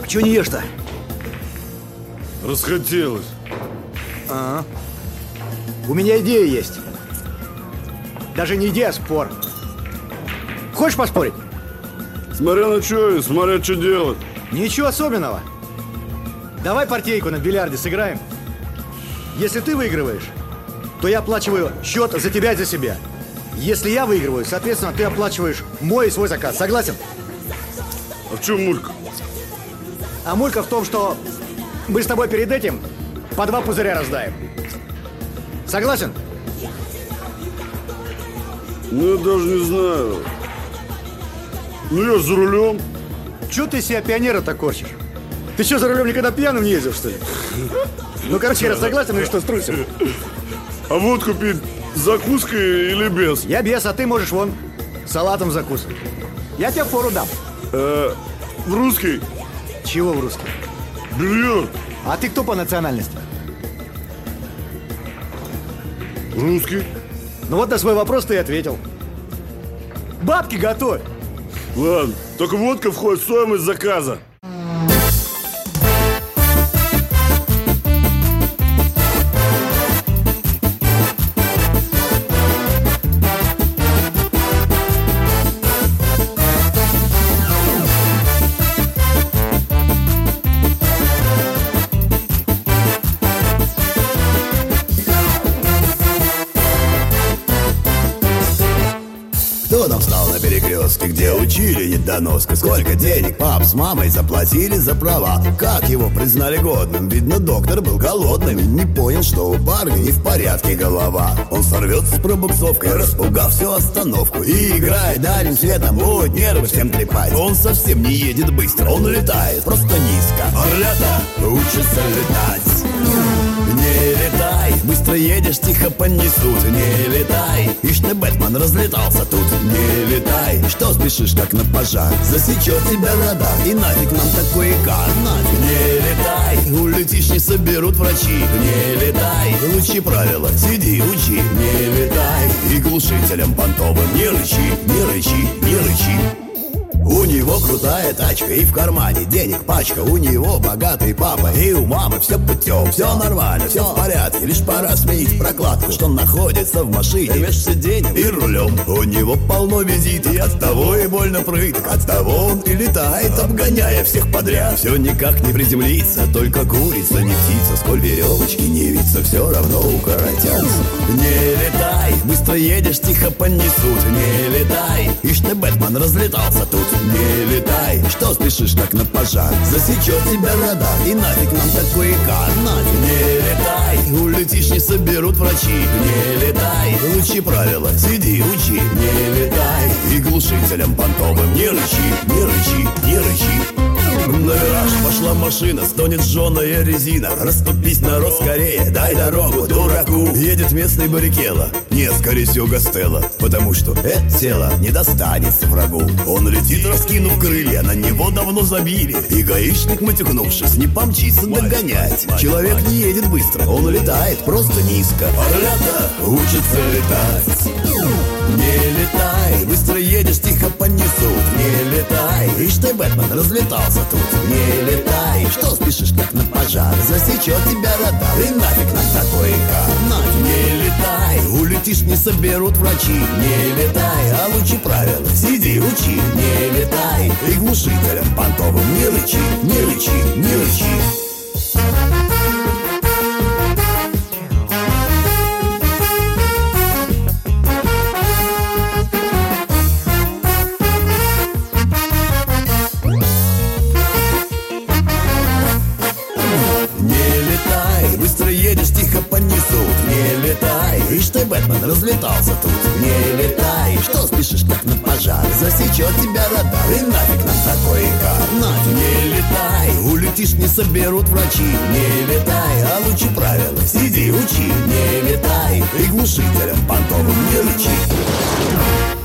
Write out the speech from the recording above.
Чего не ешь-то? Расхотелось. Ага. У меня идея есть. Даже не идея, а спор. Хочешь поспорить? Смотря на что и смотря что делать. Ничего особенного. Давай партейку на бильярде сыграем. Если ты выигрываешь, то я оплачиваю счет за тебя и за себя. Если я выигрываю, соответственно, ты оплачиваешь мой и свой заказ. Согласен? А в чем мулька? А мулька в том, что мы с тобой перед этим по 2 пузыря раздаем. Согласен? Ну, я даже не знаю. Ну, я за рулем. Чего ты себя пионера-то корчишь? Ты что, за рулем никогда пьяным не ездил, что ли? Ну, короче, я согласен, или что, струсил? А водку пить с закуской или без? Я без, а ты можешь вон салатом закусывать. Я тебе фору дам. В русский? Чего в русский? Бильярд. А ты кто по национальности? Русский. Ну вот на свой вопрос ты и ответил. Бабки готовь. Ладно, только водка входит в стоимость заказа. Кто там встал на перекрестке, где учили недоноска? Сколько денег пап с мамой заплатили за права? Как его признали годным? Видно, доктор был голодным и не понял, что у парня не в порядке голова. Он сорвется с пробуксовкой, распугав всю остановку, и играет дальним светом, будет нервы всем трепать. Он совсем не едет быстро, он летает просто низко. Орлята учатся летать. Не летай, быстро едешь, тихо понесут. Не летай, ишь ты, Бэтмен, разлетался тут. Не летай, что спешишь, как на пожар? Засечет тебя радар, и нафиг нам такой икар. Нафиг. Не летай, улетишь, не соберут врачи. Не летай, лучи правила, сиди, учи. Не летай, и глушителем понтовым не рычи, не рычи, не рычи. У него крутая тачка и в кармане денег пачка. У него богатый папа и у мамы все путем. Все нормально, все в порядке, лишь пора сменить прокладку, что находится в машине между сиденьем и рулем. У него полно визитов, и от того и больно прыток. От того он и летает, обгоняя всех подряд. Все никак не приземлится, только курица, не птица. Сколь веревочки не виться, все равно укоротятся. Не летай, быстро едешь, тихо понесут. Не летай, ишь ты, Бэтмен, разлетался тут. Не летай, что спешишь, как на пожар? Засечет тебя радар, и нафиг нам такой икар. Нафиг. Не летай, улетишь, не соберут врачи. Не летай, лучи правила, сиди, учи. Не летай, и глушителем понтовым не рычи, не рычи, не рычи. На вираж пошла машина, стонет жженая резина. Расступись, народ, скорее, дай дорогу дураку. Едет местный баррикела, нет, скорее всего, Гастелло, потому что это тело не достанется врагу. Он летит, раскинув крылья, на него давно забили. И гаишник, матюкнувшись, не помчится догонять. Человек не едет быстро, он летает просто низко. Орлята учатся летать. Не летай, быстро едешь, тихо понесут. Не летай, ишь ты, Бэтмен, разлетался тут. Не летай, что спешишь, как на пожар? Засечет тебя радар, и нафиг нам такой икар. Нафиг. Не летай, улетишь, не соберут врачи. Не летай, а лучи правила, сиди, учи. Не летай, и глушителем понтовым не рычи, не рычи, не рычи. Едешь, тихо понесут. Не летай, ишь ты, Бэтмен, разлетался тут. Не летай, что спешишь, как на пожар? Засечет тебя радар, и нафиг нам такой икар. Нафиг. Не летай, улетишь, не соберут врачи. Не летай, а лучи правила, сиди, учи. Не летай, и глушителем понтовым не рычи.